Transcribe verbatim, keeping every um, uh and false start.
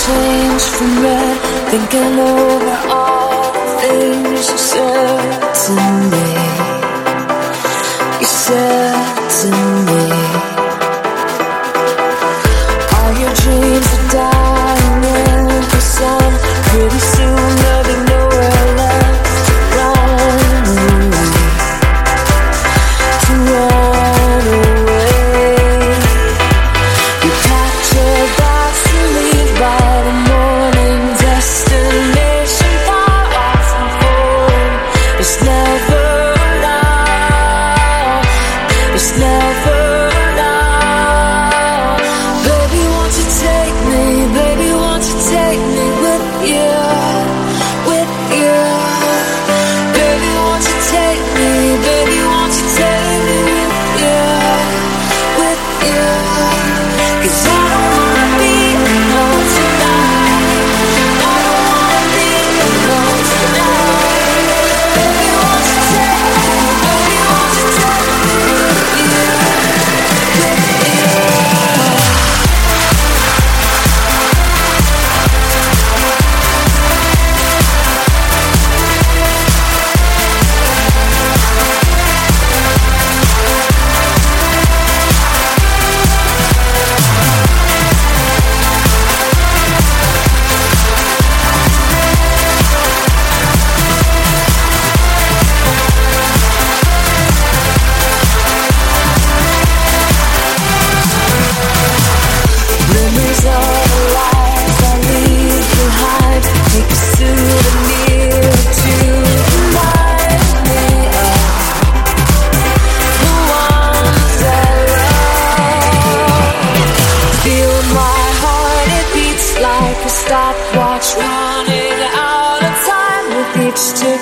changed from red, thinking over all the things you said to me. You said to me, all your dreams are dying in the sun. Pretty soon there'll be nowhere left to run away, to run away. You packed your bags to leave by the morning, destination far off and home. It's never enough, it's never enough. Baby, won't you take me, baby, won't you take me with you, with you. Baby, won't you take me, baby, won't you take me with you, with you. 'Cause I don't wanna be alone tonight, I don't wanna be alone tonight. Baby, won't you take me, baby, won't you take me with you, with you. Memories of the life I leave behind, take a souvenir to remind me of the ones I love. Feel my heart, it beats like a stopwatch, running out of time with each turn.